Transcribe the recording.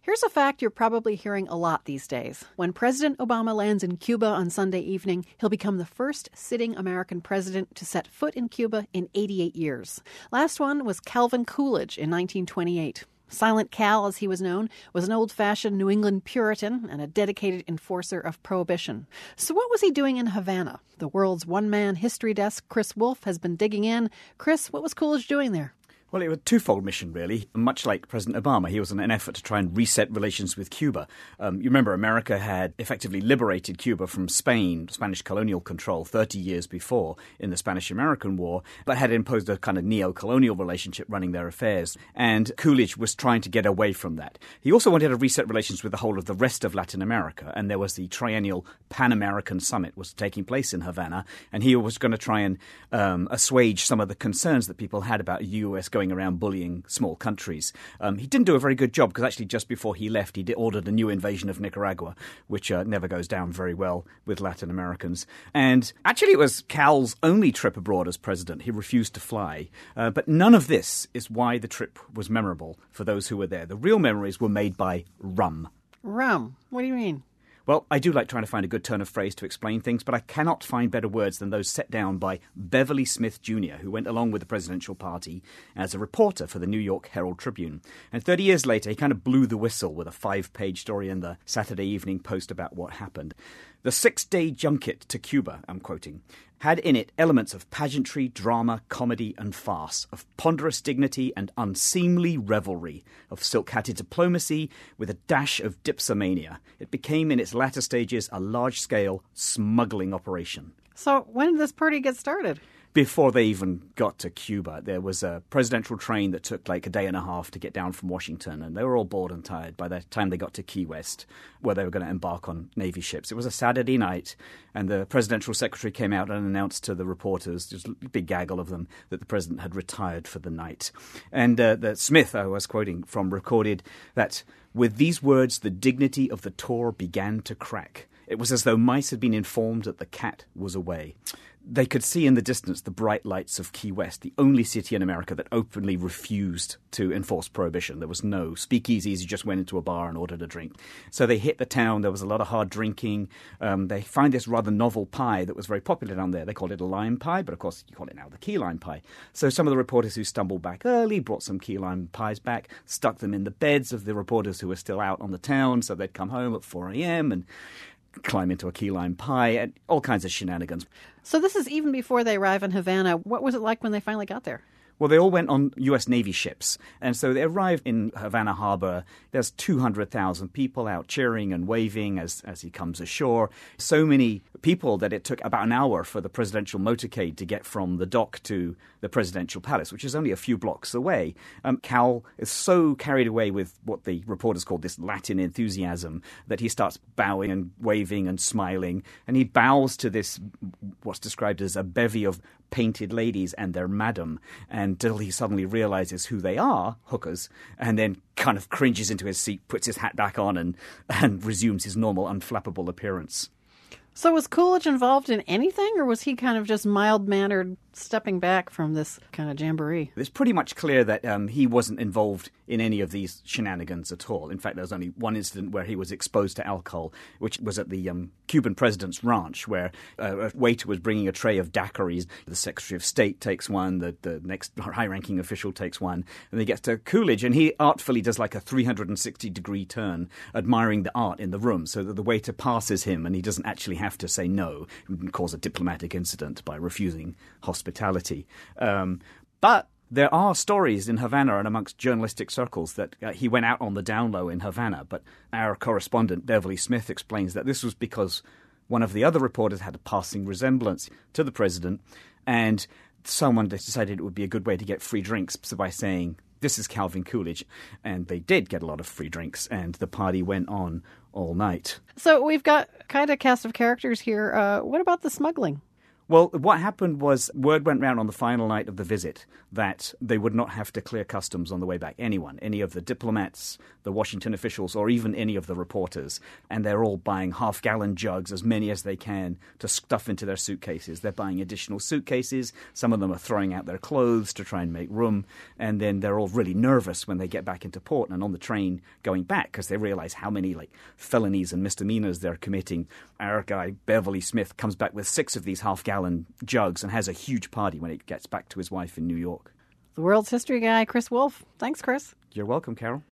Here's a fact you're probably hearing a lot these days. When President Obama lands in Cuba on Sunday evening, he'll become the first sitting American president to set foot in Cuba in 88 years. Last one was Calvin Coolidge in 1928. Silent Cal, as he was known, was an old-fashioned New England Puritan and a dedicated enforcer of Prohibition. So what was he doing in Havana? The world's one-man history desk, Chris Wolfe, has been digging in. Chris, what was Coolidge doing there? Well, it was a twofold mission, really. Much like President Obama, he was in an effort to try and reset relations with Cuba. You remember America had effectively liberated Cuba from Spain, Spanish colonial control, 30 years before in the Spanish-American War, but had imposed a kind of neo-colonial relationship running their affairs. And Coolidge was trying to get away from that. He also wanted to reset relations with the whole of the rest of Latin America. And there was the triennial Pan-American Summit was taking place in Havana. And he was going to try and assuage some of the concerns that people had about the U.S. going around bullying small countries. He didn't do a very good job because actually just before he left, he ordered a new invasion of Nicaragua, which never goes down very well with Latin Americans. And actually it was Cal's only trip abroad as president. He refused to fly. But none of this is why the trip was memorable for those who were there. The real memories were made by rum. Rum? What do you mean? Well, I do like trying to find a good turn of phrase to explain things, but I cannot find better words than those set down by Beverly Smith Jr., who went along with the presidential party as a reporter for the New York Herald Tribune. And 30 years later, he kind of blew the whistle with a 5-page story in the Saturday Evening Post about what happened. The 6-day junket to Cuba, I'm quoting, had in it elements of pageantry, drama, comedy and farce, of ponderous dignity and unseemly revelry, of silk-hatted diplomacy with a dash of dipsomania. It became in its latter stages a large-scale smuggling operation. So when did this party get started? Before they even got to Cuba, there was a presidential train that took like a day and a half to get down from Washington, and they were all bored and tired by the time they got to Key West, where they were going to embark on Navy ships. It was a Saturday night, and the presidential secretary came out and announced to the reporters, just a big gaggle of them, that the president had retired for the night. And the Smith, I was quoting from, recorded that, with these words, the dignity of the tour began to crack. It was as though mice had been informed that the cat was away. They could see in the distance the bright lights of Key West, the only city in America that openly refused to enforce prohibition. There was no speakeasies. You just went into a bar and ordered a drink. So they hit the town. There was a lot of hard drinking. They find this rather novel pie that was very popular down there. They called it a lime pie, but of course you call it now the key lime pie. So some of the reporters who stumbled back early brought some key lime pies back, stuck them in the beds of the reporters who were still out on the town, so they'd come home at 4 a.m. and climb into a key lime pie and all kinds of shenanigans. So this is even before they arrive in Havana. What was it like when they finally got there? Well, they all went on U.S. Navy ships. And so they arrived in Havana Harbor. There's 200,000 people out cheering and waving as he comes ashore. So many people that it took about an hour for the presidential motorcade to get from the dock to the presidential palace, which is only a few blocks away. Cal is so carried away with what the reporters called this Latin enthusiasm that he starts bowing and waving and smiling. And he bows to this, what's described as a bevy of painted ladies and their madam, until he suddenly realizes who they are, hookers, and then kind of cringes into his seat, puts his hat back on and resumes his normal unflappable appearance. So was Coolidge involved in anything, or was he kind of just mild-mannered, stepping back from this kind of jamboree? It's pretty much clear that he wasn't involved in any of these shenanigans at all. In fact, there was only one incident where he was exposed to alcohol, which was at the Cuban president's ranch, where a waiter was bringing a tray of daiquiris. The Secretary of State takes one, the next high-ranking official takes one, and he gets to Coolidge, and he artfully does like a 360-degree turn, admiring the art in the room, so that the waiter passes him, and he doesn't actually have to say no and cause a diplomatic incident by refusing hospitality. But there are stories in Havana and amongst journalistic circles that he went out on the down low in Havana. But our correspondent, Beverly Smith, explains that this was because one of the other reporters had a passing resemblance to the president, and someone decided it would be a good way to get free drinks by saying, "This is Calvin Coolidge." And they did get a lot of free drinks, and the party went on all night. So we've got kind of a cast of characters here. What about the smuggling? Well, what happened was word went round on the final night of the visit that they would not have to clear customs on the way back. Anyone, any of the diplomats, the Washington officials, or even any of the reporters. And they're all buying half-gallon jugs, as many as they can, to stuff into their suitcases. They're buying additional suitcases. Some of them are throwing out their clothes to try and make room. And then they're all really nervous when they get back into port and on the train going back because they realize how many felonies and misdemeanors they're committing. Our guy, Beverly Smith, comes back with 6 of these half-gallon jugs and has a huge party when he gets back to his wife in New York. The world's history guy, Chris Wolfe. Thanks, Chris. You're welcome, Carol.